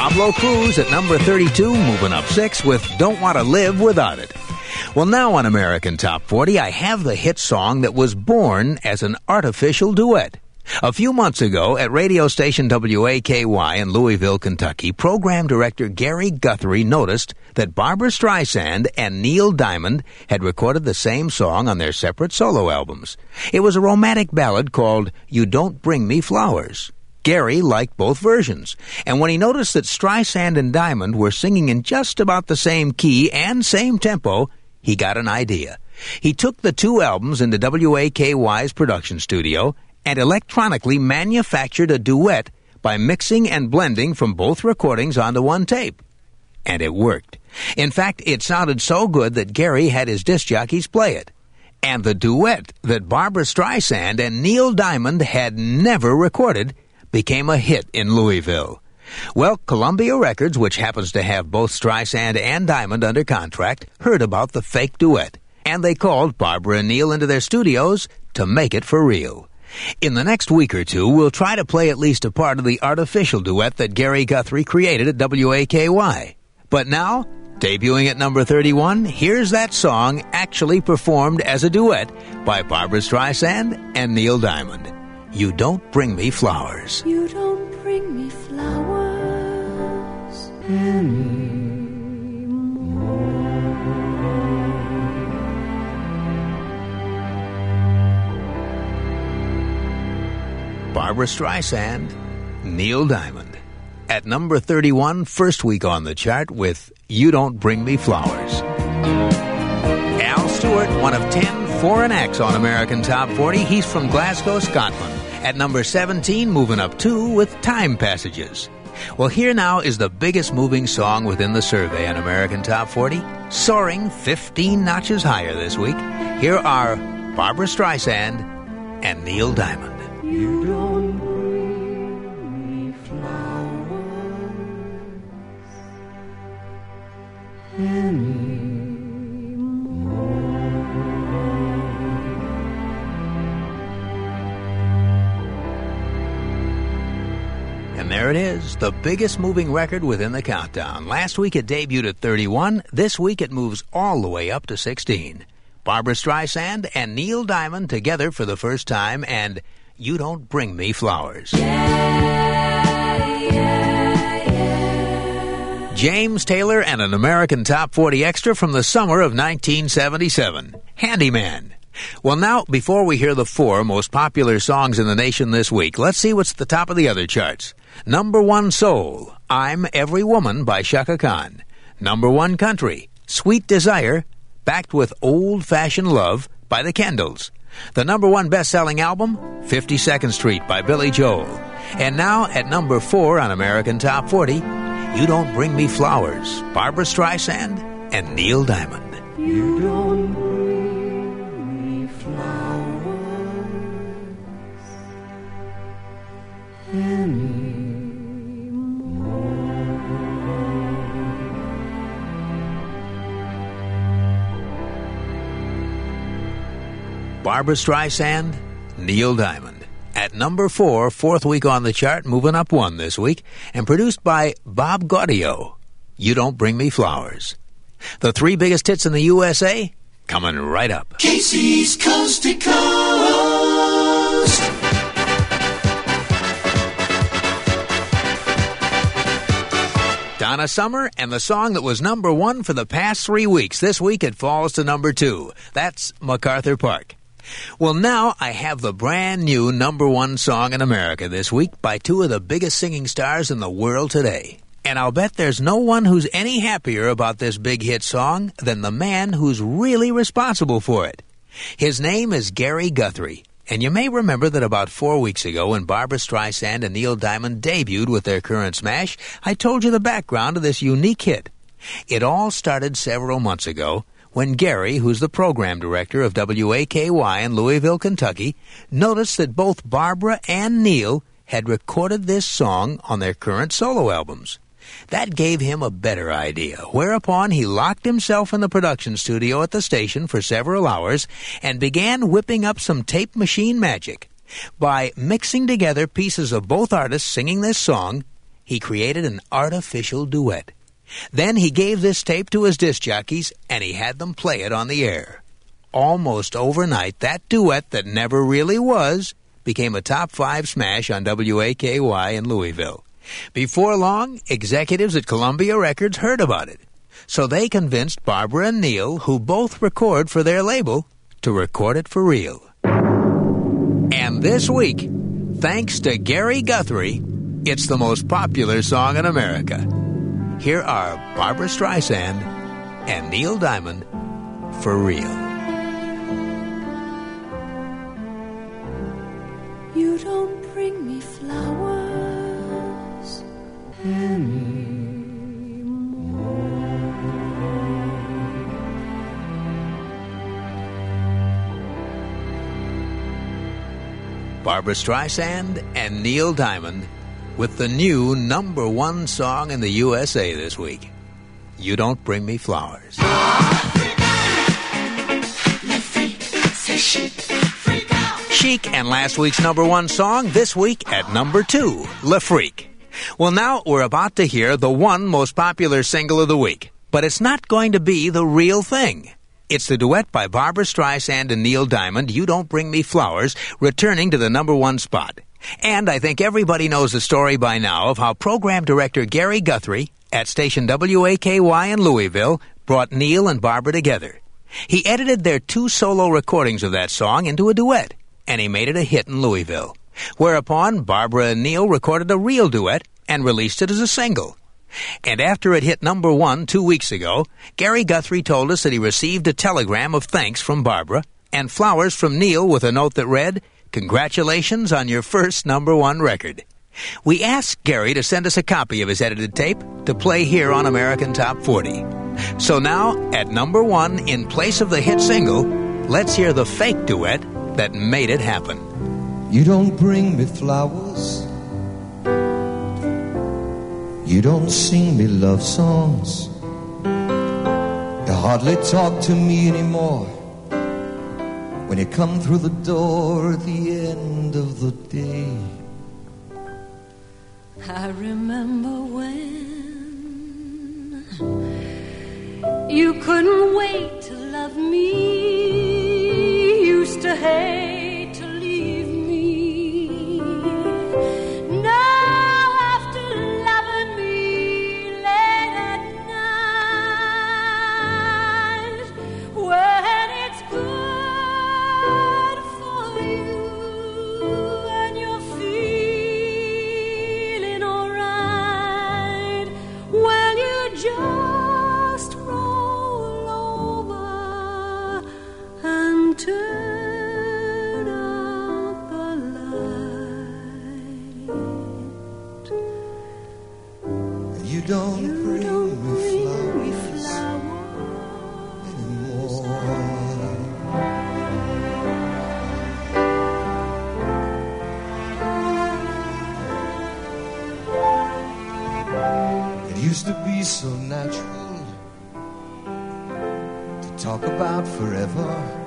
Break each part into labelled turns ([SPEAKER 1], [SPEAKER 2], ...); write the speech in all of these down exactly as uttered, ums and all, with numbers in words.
[SPEAKER 1] Pablo Cruz at number thirty-two, moving up six with Don't Want to Live Without It. Well, now on American Top forty, I have the hit song that was born as an artificial duet. A few months ago, at radio station W A K Y in Louisville, Kentucky, program director Gary Guthrie noticed that Barbra Streisand and Neil Diamond had recorded the same song on their separate solo albums. It was a romantic ballad called You Don't Bring Me Flowers. Gary liked both versions, and when he noticed that Streisand and Diamond were singing in just about the same key and same tempo, he got an idea. He took the two albums into W A K Y's production studio and electronically manufactured a duet by mixing and blending from both recordings onto one tape. And it worked. In fact, it sounded so good that Gary had his disc jockeys play it. And the duet that Barbra Streisand and Neil Diamond had never recorded became a hit in Louisville. Well, Columbia Records, which happens to have both Streisand and Diamond under contract, heard about the fake duet, and they called Barbra and Neil into their studios to make it for real. In the next week or two, we'll try to play at least a part of the artificial duet that Gary Guthrie created at W A K Y. But now, debuting at number thirty-one, here's that song actually performed as a duet by Barbra Streisand and Neil Diamond. You Don't Bring Me Flowers.
[SPEAKER 2] You don't bring me flowers anymore.
[SPEAKER 1] Barbra Streisand, Neil Diamond. At number thirty-one, first week on the chart with You Don't Bring Me Flowers. Al Stewart, one of ten foreign acts on American Top forty. He's from Glasgow, Scotland. At number seventeen, moving up two with Time Passages. Well, here now is the biggest moving song within the survey on American Top forty, soaring fifteen notches higher this week. Here are Barbra Streisand and Neil Diamond.
[SPEAKER 2] You don't bring me flowers anymore.
[SPEAKER 1] And there it is, the biggest moving record within the countdown. Last week it debuted at thirty-one. This week it moves all the way up to sixteen. Barbra Streisand and Neil Diamond together for the first time, and You Don't Bring Me Flowers.
[SPEAKER 2] Yeah, yeah, yeah.
[SPEAKER 1] James Taylor and an American Top forty extra from the summer of nineteen seventy-seven. Handyman. Well, now, before we hear the four most popular songs in the nation this week, let's see what's at the top of the other charts. Number one soul, I'm Every Woman by Chaka Khan. Number one country, Sweet Desire, backed with Old-Fashioned Love by the Kendalls. The number one best-selling album, fifty-second Street by Billy Joel. And now, at number four on American Top forty, You Don't Bring Me Flowers, Barbra Streisand and Neil Diamond.
[SPEAKER 2] You don't bring me flowers anymore.
[SPEAKER 1] Barbra Streisand, Neil Diamond. At number four, fourth week on the chart, moving up one this week, and produced by Bob Gaudio. You Don't Bring Me Flowers. The three biggest hits in the U S A, coming right up.
[SPEAKER 3] Casey's Coast to Coast.
[SPEAKER 1] Donna Summer and the song that was number one for the past three weeks. This week it falls to number two. That's MacArthur Park. Well, now I have the brand new number one song in America this week by two of the biggest singing stars in the world today. And I'll bet there's no one who's any happier about this big hit song than the man who's really responsible for it. His name is Gary Guthrie. And you may remember that about four weeks ago when Barbra Streisand and Neil Diamond debuted with their current smash, I told you the background of this unique hit. It all started several months ago when Gary, who's the program director of W A K Y in Louisville, Kentucky, noticed that both Barbra and Neil had recorded this song on their current solo albums. That gave him a better idea, whereupon he locked himself in the production studio at the station for several hours and began whipping up some tape machine magic. By mixing together pieces of both artists singing this song, he created an artificial duet. Then he gave this tape to his disc jockeys, and he had them play it on the air. Almost overnight, that duet that never really was became a top five smash on W A K Y in Louisville. Before long, executives at Columbia Records heard about it. So they convinced Barbara and Neil, who both record for their label, to record it for real. And this week, thanks to Gary Guthrie, it's the most popular song in America. Here are Barbra Streisand and Neil Diamond, For Real.
[SPEAKER 2] You don't bring me flowers anymore.
[SPEAKER 1] Barbra Streisand and Neil Diamond with the new number one song in the U S A this week, You Don't Bring Me Flowers. Chic and last week's number one song, this week at number two, Le Freak. Well, now we're about to hear the one most popular single of the week, but it's not going to be the real thing. It's the duet by Barbra Streisand and Neil Diamond, You Don't Bring Me Flowers, returning to the number one spot. And I think everybody knows the story by now of how program director Gary Guthrie at station W A K Y in Louisville brought Neil and Barbra together. He edited their two solo recordings of that song into a duet, and he made it a hit in Louisville. Whereupon Barbra and Neil recorded a real duet and released it as a single. And after it hit number one two weeks ago, Gary Guthrie told us that he received a telegram of thanks from Barbra and flowers from Neil with a note that read, "Congratulations on your first number one record." We asked Gary to send us a copy of his edited tape to play here on American Top forty. So now, at number one, in place of the hit single, let's hear the fake duet that made it happen.
[SPEAKER 4] You don't bring me flowers. You don't sing me love songs. You hardly talk to me anymore when you come through the door at the end of the day.
[SPEAKER 2] I remember when you couldn't wait to love me, used to hate to leave me. Now after loving me late at night, when it's good for you and you're feeling alright, when you just roll over and turn out the light.
[SPEAKER 4] You don't
[SPEAKER 2] You
[SPEAKER 4] bring
[SPEAKER 2] don't
[SPEAKER 4] me
[SPEAKER 2] bring me
[SPEAKER 4] flowers
[SPEAKER 2] flowers
[SPEAKER 4] anymore. It used to be so natural to talk about forever,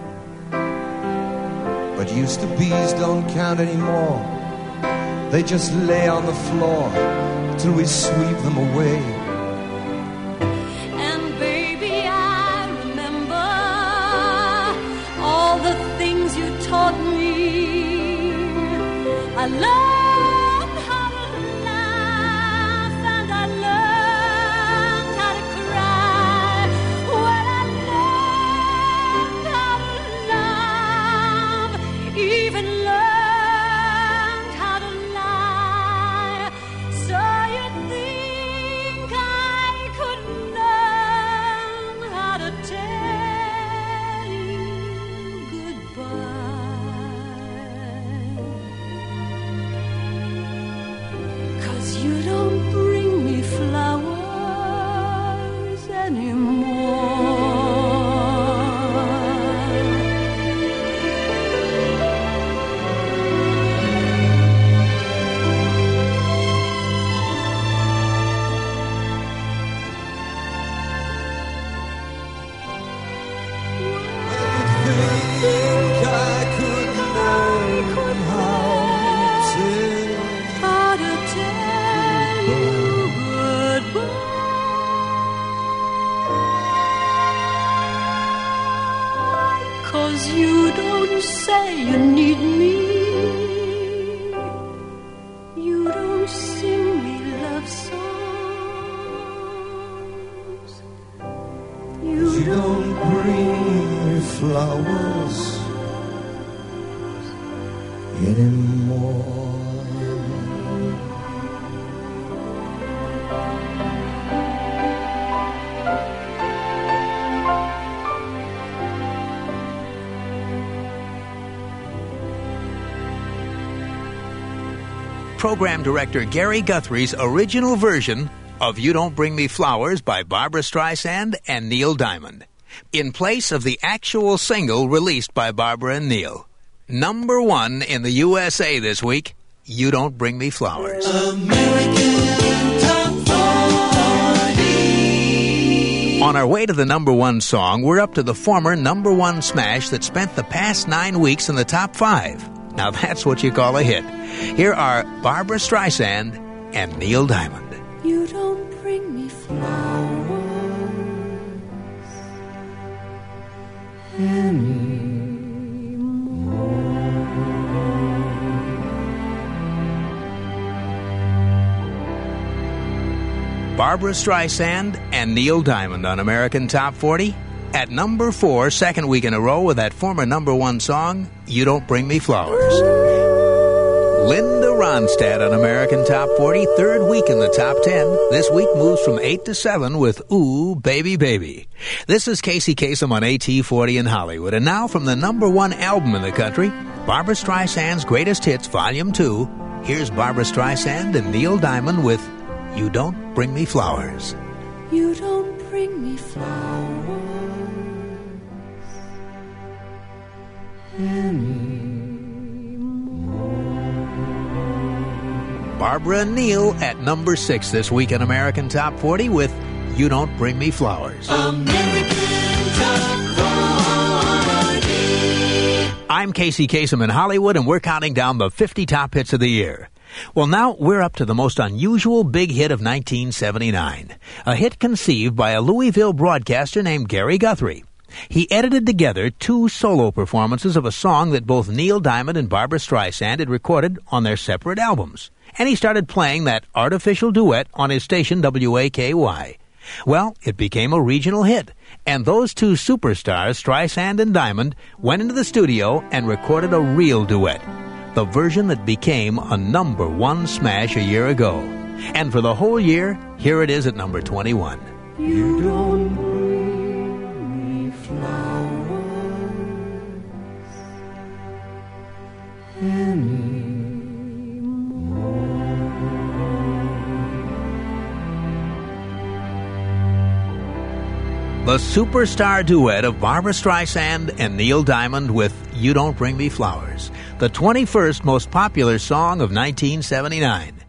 [SPEAKER 4] but used to be's don't count anymore. They just lay on the floor till we sweep them away.
[SPEAKER 2] And baby, I remember all the things you taught me. I learned how to laugh and I learned how to cry. When I learned how to love, even learned how to lie. So you think I could learn how to tell you goodbye?
[SPEAKER 4] You don't bring me flowers anymore.
[SPEAKER 1] Program director Gary Guthrie's original version of You Don't Bring Me Flowers by Barbra Streisand and Neil Diamond, in place of the actual single released by Barbra and Neil. Number one in the U S A this week, You Don't Bring Me Flowers.
[SPEAKER 3] American Top forty.
[SPEAKER 1] On our way to the number one song, we're up to the former number one smash that spent the past nine weeks in the top five. Now that's what you call a hit. Here are Barbra Streisand and Neil Diamond.
[SPEAKER 2] You don't bring me flowers
[SPEAKER 1] Barbra Streisand and Neil Diamond on American Top forty. At number four, second week in a row with that former number one song, You Don't Bring Me Flowers. Linda Ronstadt on American Top forty, third week in the top ten. This week moves from eight to seven with Ooh, Baby, Baby. This is Casey Kasem on A T forty in Hollywood. And now from the number one album in the country, Barbra Streisand's Greatest Hits, Volume two. Here's Barbra Streisand and Neil Diamond with You Don't Bring Me Flowers.
[SPEAKER 2] You don't bring me flowers
[SPEAKER 1] Barbra and Neil at number six this week in American Top forty with You Don't Bring Me Flowers.
[SPEAKER 3] American Top forty.
[SPEAKER 1] I'm Casey Kasem in Hollywood, and we're counting down the fifty top hits of the year. Well, now we're up to the most unusual big hit of nineteen seventy-nine, a hit conceived by a Louisville broadcaster named Gary Guthrie. He edited together two solo performances of a song that both Neil Diamond and Barbra Streisand had recorded on their separate albums, and he started playing that artificial duet on his station W A K Y. Well, it became a regional hit, and those two superstars, Streisand and Diamond, went into the studio and recorded a real duet, the version that became a number one smash a year ago. And for the whole year, here it is at number twenty-one.
[SPEAKER 2] You don't bring me flowers anymore.
[SPEAKER 1] The superstar duet of Barbra Streisand and Neil Diamond with You Don't Bring Me Flowers, the twenty-first most popular song of nineteen seventy-nine.